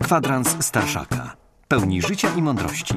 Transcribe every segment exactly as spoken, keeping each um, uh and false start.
Kwadrans Starszaka. Pełni życia i mądrości.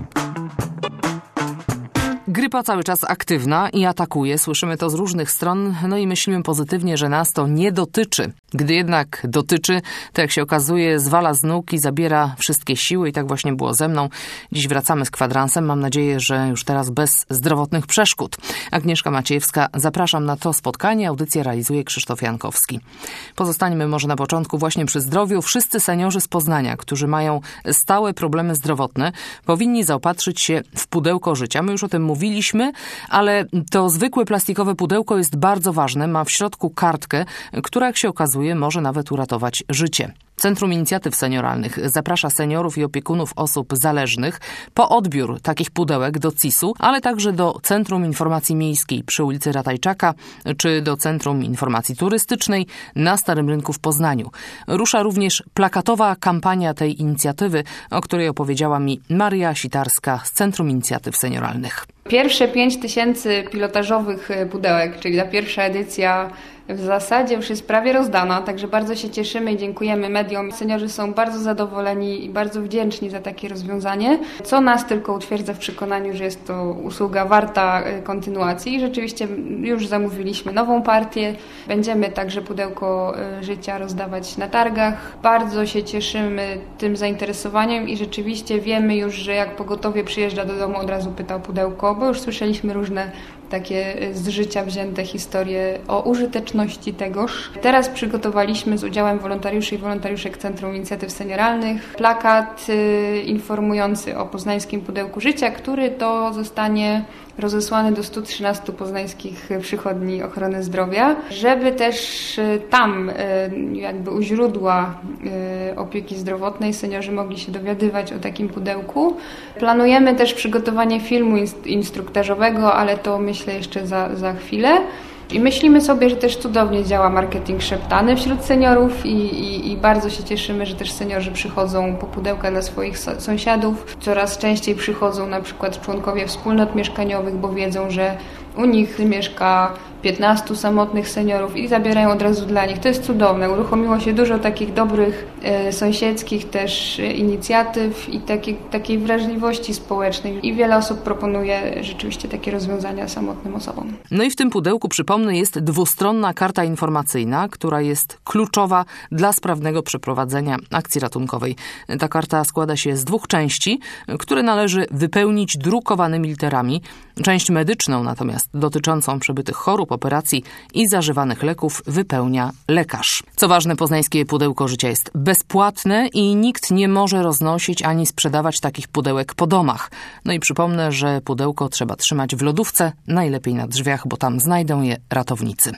Grypa cały czas aktywna i atakuje. Słyszymy to z różnych stron, no i myślimy pozytywnie, że nas to nie dotyczy. Gdy jednak dotyczy, to jak się okazuje, zwala z nóg i zabiera wszystkie siły i tak właśnie było ze mną. Dziś wracamy z kwadransem. Mam nadzieję, że już teraz bez zdrowotnych przeszkód. Agnieszka Maciejewska, zapraszam na to spotkanie. Audycję realizuje Krzysztof Jankowski. Pozostańmy może na początku właśnie przy zdrowiu. Wszyscy seniorzy z Poznania, którzy mają stałe problemy zdrowotne, powinni zaopatrzyć się w pudełko życia. My już o tym mówimy. Mówiliśmy, ale to zwykłe plastikowe pudełko jest bardzo ważne. Ma w środku kartkę, która, jak się okazuje, może nawet uratować życie. Centrum Inicjatyw Senioralnych zaprasza seniorów i opiekunów osób zależnych po odbiór takich pudełek do C I S u, ale także do Centrum Informacji Miejskiej przy ulicy Ratajczaka czy do Centrum Informacji Turystycznej na Starym Rynku w Poznaniu. Rusza również plakatowa kampania tej inicjatywy, o której opowiedziała mi Maria Sitarska z Centrum Inicjatyw Senioralnych. Pierwsze pięć tysięcy pilotażowych pudełek, czyli ta pierwsza edycja w zasadzie już jest prawie rozdana, także bardzo się cieszymy i dziękujemy mediom. Seniorzy są bardzo zadowoleni i bardzo wdzięczni za takie rozwiązanie, co nas tylko utwierdza w przekonaniu, że jest to usługa warta kontynuacji. I rzeczywiście już zamówiliśmy nową partię. Będziemy także pudełko życia rozdawać na targach. Bardzo się cieszymy tym zainteresowaniem i rzeczywiście wiemy już, że jak pogotowie przyjeżdża do domu, od razu pyta o pudełko, bo już słyszeliśmy różne takie z życia wzięte historie o użyteczności tegoż. Teraz przygotowaliśmy z udziałem wolontariuszy i wolontariuszek Centrum Inicjatyw Senioralnych plakat y, informujący o poznańskim pudełku życia, który to zostanie rozesłany do stu trzynastu poznańskich przychodni ochrony zdrowia, żeby też tam, jakby u źródła opieki zdrowotnej, seniorzy mogli się dowiadywać o takim pudełku. Planujemy też przygotowanie filmu instruktażowego, ale to myślę jeszcze za, za chwilę. I myślimy sobie, że też cudownie działa marketing szeptany wśród seniorów i, i, i bardzo się cieszymy, że też seniorzy przychodzą po pudełka dla swoich sąsiadów. Coraz częściej przychodzą na przykład członkowie wspólnot mieszkaniowych, bo wiedzą, że u nich mieszka piętnastu samotnych seniorów i zabierają od razu dla nich. To jest cudowne. Uruchomiło się dużo takich dobrych e, sąsiedzkich też e, inicjatyw i takiej, takiej wrażliwości społecznej. I wiele osób proponuje rzeczywiście takie rozwiązania samotnym osobom. No i w tym pudełku, przypomnę, jest dwustronna karta informacyjna, która jest kluczowa dla sprawnego przeprowadzenia akcji ratunkowej. Ta karta składa się z dwóch części, które należy wypełnić drukowanymi literami. Część medyczną natomiast dotyczącą przebytych chorób, operacji i zażywanych leków wypełnia lekarz. Co ważne, poznańskie pudełko życia jest bezpłatne i nikt nie może roznosić ani sprzedawać takich pudełek po domach. No i przypomnę, że pudełko trzeba trzymać w lodówce, najlepiej na drzwiach, bo tam znajdą je ratownicy.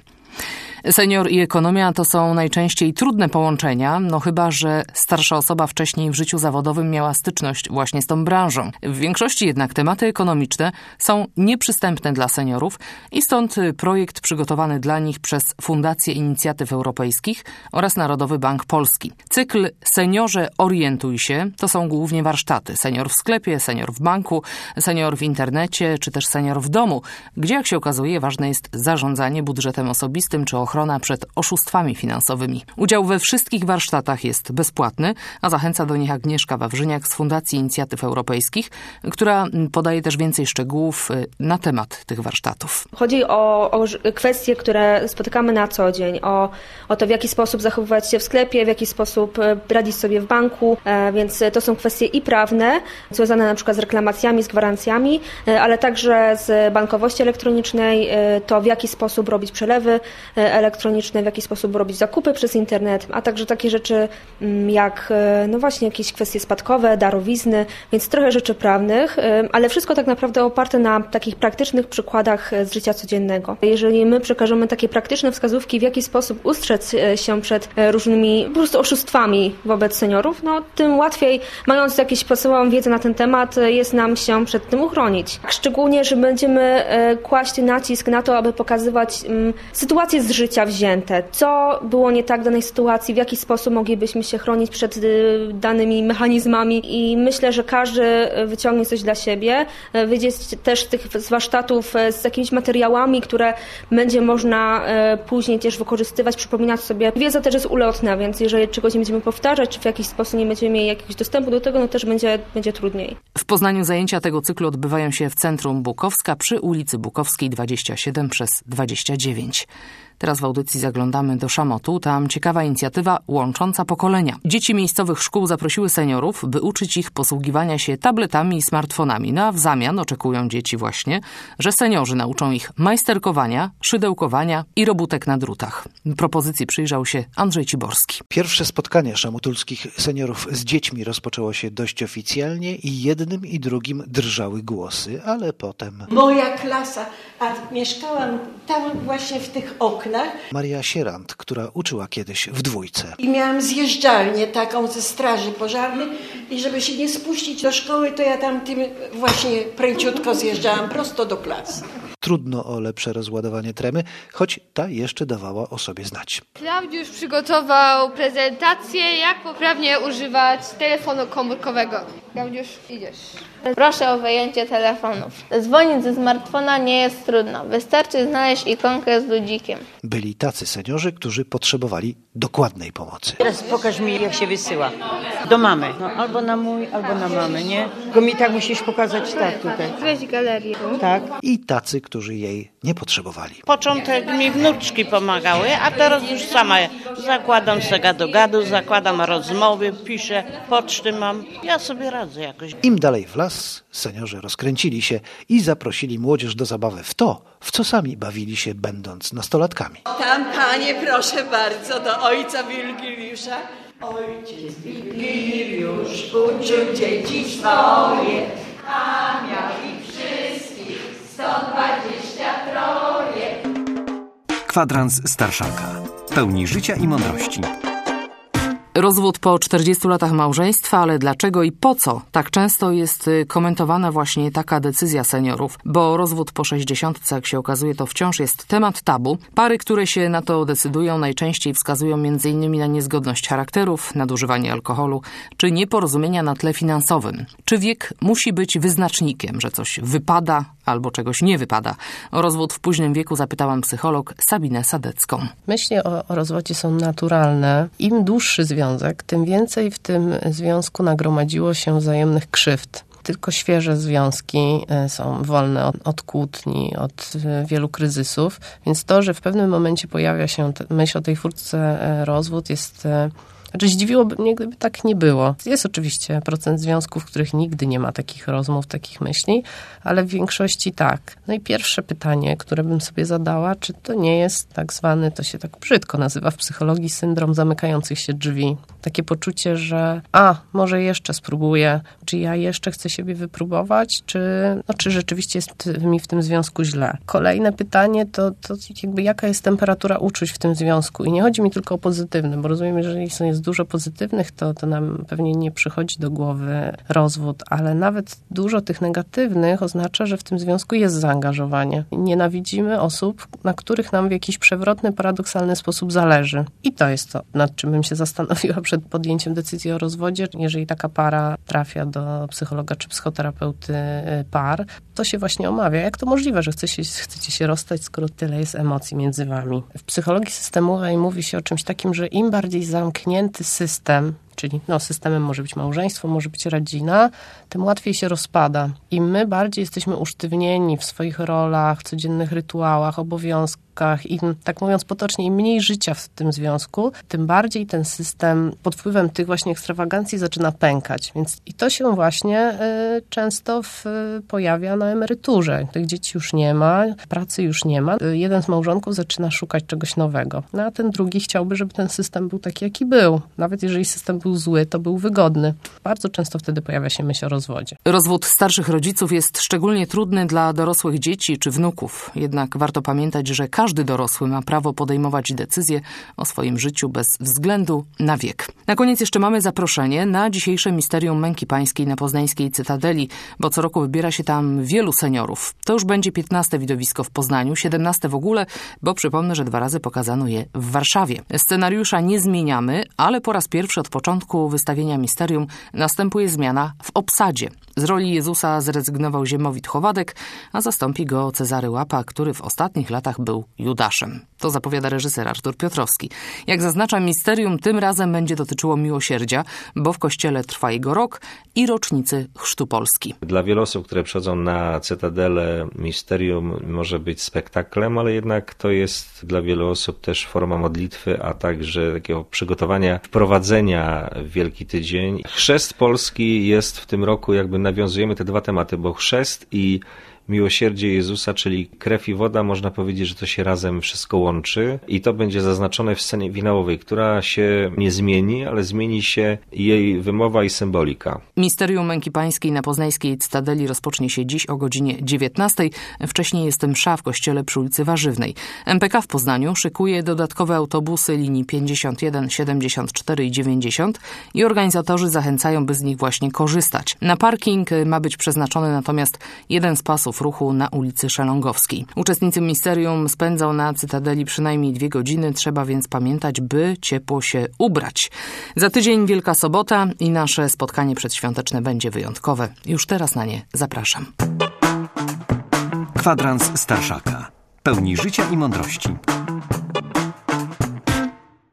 Senior i ekonomia to są najczęściej trudne połączenia, no chyba że starsza osoba wcześniej w życiu zawodowym miała styczność właśnie z tą branżą. W większości jednak tematy ekonomiczne są nieprzystępne dla seniorów i stąd projekt przygotowany dla nich przez Fundację Inicjatyw Europejskich oraz Narodowy Bank Polski. Cykl Seniorze Orientuj się to są głównie warsztaty. Senior w sklepie, senior w banku, senior w internecie czy też senior w domu, gdzie jak się okazuje ważne jest zarządzanie budżetem osobistym czy ochrona przed oszustwami finansowymi. Udział we wszystkich warsztatach jest bezpłatny, a zachęca do nich Agnieszka Wawrzyniak z Fundacji Inicjatyw Europejskich, która podaje też więcej szczegółów na temat tych warsztatów. Chodzi o, o kwestie, które spotykamy na co dzień, o, o to, w jaki sposób zachowywać się w sklepie, w jaki sposób radzić sobie w banku, więc to są kwestie i prawne, związane na przykład z reklamacjami, z gwarancjami, ale także z bankowości elektronicznej, to w jaki sposób robić przelewy elektroniczne, w jaki sposób robić zakupy przez internet, a także takie rzeczy jak no właśnie jakieś kwestie spadkowe, darowizny, więc trochę rzeczy prawnych, ale wszystko tak naprawdę oparte na takich praktycznych przykładach z życia codziennego. Jeżeli my przekażemy takie praktyczne wskazówki, w jaki sposób ustrzec się przed różnymi po prostu oszustwami wobec seniorów, no tym łatwiej, mając jakąś podstawową wiedzę na ten temat, jest nam się przed tym uchronić. Szczególnie, że będziemy kłaść nacisk na to, aby pokazywać sytuację z życia, życia wzięte. Co było nie tak w danej sytuacji, w jaki sposób moglibyśmy się chronić przed danymi mechanizmami i myślę, że każdy wyciągnie coś dla siebie, wyjdzie też z tych z warsztatów z jakimiś materiałami, które będzie można później też wykorzystywać, przypominać sobie. Wiedza też jest ulotna, więc jeżeli czegoś nie będziemy powtarzać, czy w jakiś sposób nie będziemy mieli jakiegoś dostępu do tego, no też będzie, będzie trudniej. W Poznaniu zajęcia tego cyklu odbywają się w Centrum Bukowska przy ulicy Bukowskiej dwadzieścia siedem przez dwadzieścia dziewięć. Teraz w audycji zaglądamy do Szamotu. Tam ciekawa inicjatywa łącząca pokolenia. Dzieci miejscowych szkół zaprosiły seniorów, by uczyć ich posługiwania się tabletami i smartfonami. No a w zamian oczekują dzieci właśnie, że seniorzy nauczą ich majsterkowania, szydełkowania i robótek na drutach. Propozycji przyjrzał się Andrzej Ciborski. Pierwsze spotkanie szamotulskich seniorów z dziećmi rozpoczęło się dość oficjalnie i jednym i drugim drżały głosy, ale potem... Moja klasa, a mieszkałam tam właśnie w tych oknach. Maria Sierant, która uczyła kiedyś w dwójce. I miałam zjeżdżalnię taką ze straży pożarnej i żeby się nie spuścić do szkoły, to ja tam tym właśnie pręciutko zjeżdżałam prosto do klasy. Trudno o lepsze rozładowanie tremy, choć ta jeszcze dawała o sobie znać. Klaudiusz przygotował prezentację, jak poprawnie używać telefonu komórkowego. Klaudiusz, idziesz. Proszę o wyjęcie telefonów. Dzwonić ze smartfona nie jest trudno. Wystarczy znaleźć ikonkę z ludzikiem. Byli tacy seniorzy, którzy potrzebowali dokładnej pomocy. Teraz pokaż mi, jak się wysyła. Do mamy. No, albo na mój, albo na mamy, nie? Tylko mi tak musisz pokazać tak tutaj. Weź galerię. Tak. I tacy, którzy jej nie potrzebowali. Początek mi wnuczki pomagały, a teraz już sama zakładam se gadu-gadu, zakładam rozmowy, piszę, poczty mam. Ja sobie radzę jakoś. Im dalej w las, seniorzy rozkręcili się i zaprosili młodzież do zabawy w to, w co sami bawili się, będąc nastolatkami. Tam, panie, proszę bardzo, do ojca Wigiliusza. Ojciec Wigiliusz uczył dzieci swoje, a miał ich wszystkich sto dwadzieścia troje. Kwadrans Starszaka. Pełni życia i mądrości. Rozwód po czterdziestu latach małżeństwa, ale dlaczego i po co? Tak często jest komentowana właśnie taka decyzja seniorów, bo rozwód po sześćdziesiątce, jak się okazuje, to wciąż jest temat tabu. Pary, które się na to decydują, najczęściej wskazują między innymi na niezgodność charakterów, nadużywanie alkoholu, czy nieporozumienia na tle finansowym. Czy wiek musi być wyznacznikiem, że coś wypada albo czegoś nie wypada? O rozwód w późnym wieku zapytałam psycholog Sabinę Sadecką. Myśli o, o rozwodzie są naturalne. Im dłuższy związek, tym więcej w tym związku nagromadziło się wzajemnych krzywd. Tylko świeże związki są wolne od, od kłótni, od wielu kryzysów, więc to, że w pewnym momencie pojawia się myśl o tej furtce rozwód jest... Znaczy zdziwiłoby mnie, gdyby tak nie było. Jest oczywiście procent związków, w których nigdy nie ma takich rozmów, takich myśli, ale w większości tak. No i pierwsze pytanie, które bym sobie zadała, czy to nie jest tak zwany, to się tak brzydko nazywa w psychologii, syndrom zamykających się drzwi. Takie poczucie, że a, może jeszcze spróbuję, czy ja jeszcze chcę siebie wypróbować, czy, no, czy rzeczywiście jest mi w tym związku źle. Kolejne pytanie to, to jakby jaka jest temperatura uczuć w tym związku. I nie chodzi mi tylko o pozytywne, bo rozumiem, jeżeli jest dużo pozytywnych, to, to nam pewnie nie przychodzi do głowy rozwód, ale nawet dużo tych negatywnych oznacza, że w tym związku jest zaangażowanie. Nienawidzimy osób, na których nam w jakiś przewrotny, paradoksalny sposób zależy. I to jest to, nad czym bym się zastanowiła przed podjęciem decyzji o rozwodzie. Jeżeli taka para trafia do psychologa czy psychoterapeuty par, to się właśnie omawia. Jak to możliwe, że chce się, chcecie się rozstać, skoro tyle jest emocji między wami? W psychologii systemowej mówi się o czymś takim, że im bardziej zamknięty system, czyli no, systemem może być małżeństwo, może być rodzina, tym łatwiej się rozpada. I my bardziej jesteśmy usztywnieni w swoich rolach, codziennych rytuałach, obowiązkach i tak mówiąc potocznie, im mniej życia w tym związku, tym bardziej ten system pod wpływem tych właśnie ekstrawagancji zaczyna pękać. Więc i to się właśnie y, często w, y, pojawia na emeryturze. Tych dzieci już nie ma, pracy już nie ma. Y, jeden z małżonków zaczyna szukać czegoś nowego. No a ten drugi chciałby, żeby ten system był taki, jaki był. Nawet jeżeli system był zły, to był wygodny. Bardzo często wtedy pojawia się myśl o rozwodzie. Rozwód starszych rodziców jest szczególnie trudny dla dorosłych dzieci czy wnuków. Jednak warto pamiętać, że każdy każdy dorosły ma prawo podejmować decyzje o swoim życiu bez względu na wiek. Na koniec jeszcze mamy zaproszenie na dzisiejsze Misterium Męki Pańskiej na poznańskiej Cytadeli, bo co roku wybiera się tam wielu seniorów. To już będzie piętnaste widowisko w Poznaniu, siedemnaste w ogóle, bo przypomnę, że dwa razy pokazano je w Warszawie. Scenariusza nie zmieniamy, ale po raz pierwszy od początku wystawienia Misterium następuje zmiana w obsadzie. Z roli Jezusa zrezygnował Ziemowit Chowadek, a zastąpi go Cezary Łapa, który w ostatnich latach był Judaszem. To zapowiada reżyser Artur Piotrowski. Jak zaznacza, Misterium tym razem będzie dotyczyło miłosierdzia, bo w kościele trwa jego rok i rocznicy Chrztu Polski. Dla wielu osób, które przychodzą na Cytadelę, Misterium może być spektaklem, ale jednak to jest dla wielu osób też forma modlitwy, a także takiego przygotowania, wprowadzenia w Wielki Tydzień. Chrzest Polski jest w tym roku, jakby nawiązujemy te dwa tematy, bo chrzest i miłosierdzie Jezusa, czyli krew i woda, można powiedzieć, że to się razem wszystko łączy i to będzie zaznaczone w scenie finałowej, która się nie zmieni, ale zmieni się jej wymowa i symbolika. Misterium Męki Pańskiej na poznańskiej Cytadeli rozpocznie się dziś o godzinie dziewiętnastej. Wcześniej jest msza w kościele przy ulicy Warzywnej. M P K w Poznaniu szykuje dodatkowe autobusy linii pięćdziesiąt jeden, siedemdziesiąt cztery i dziewięćdziesiąt i organizatorzy zachęcają, by z nich właśnie korzystać. Na parking ma być przeznaczony natomiast jeden z pasów ruchu na ulicy Szelongowskiej. Uczestnicy Misterium spędzą na Cytadeli przynajmniej dwie godziny, trzeba więc pamiętać, by ciepło się ubrać. Za tydzień Wielka Sobota i nasze spotkanie przedświąteczne będzie wyjątkowe. Już teraz na nie zapraszam. Kwadrans Starszaka. Pełni życia i mądrości.